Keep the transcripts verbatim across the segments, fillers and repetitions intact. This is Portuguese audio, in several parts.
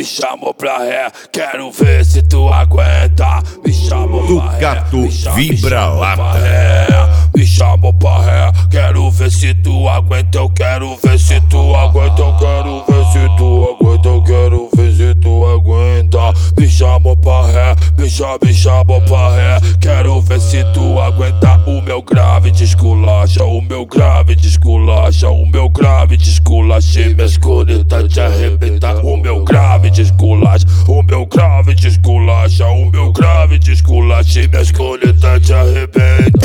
me chamou pra ré, quero ver se tu aguenta. Me chamou pra ré, Tucato me cha- me vibra chamou lata. pra ré, me chamou pra ré, quero ver se tu aguenta, eu quero ver se tu aguenta, eu quero ver se tu aguenta, eu quero ver se tu aguenta. Me chamou pra ré, me chamou, me chamou pra ré, quero ver se tu aguenta. O meu grave te esculacha, o meu grave te esculacha, o meu grave te esculacha e minhas cornetas te arrebenta. O meu grave te esculacha, o meu grave te esculacha, o meu grave te esculacha e minhas cornetas te arrebenta.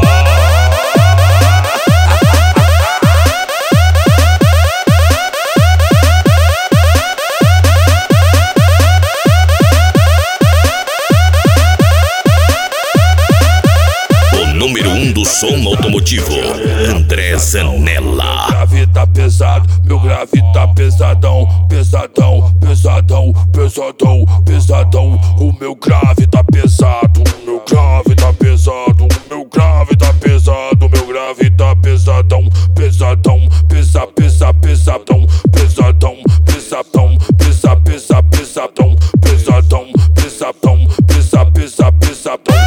Número um do som automotivo, André Zanella. Meu grave tá pesado, meu grave tá pesadão, pesadão, pesadão, pesadão, pesadão. O meu grave tá pesado, o meu grave tá pesado, o meu grave tá pesado, o meu grave tá pesadão, pesadão, pesa, pesa, pesadão, pesadão, pesadão, pesa, pesa, pesadão, pesadão, pesadão, pesa, pesa, pesadão.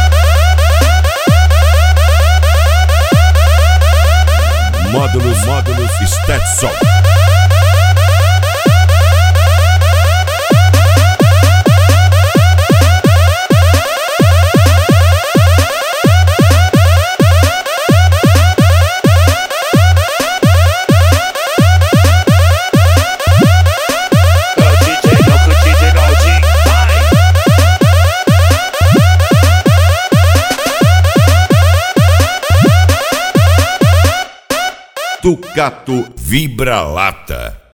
Módulos, módulos, Stetson. Tucato vibra lata.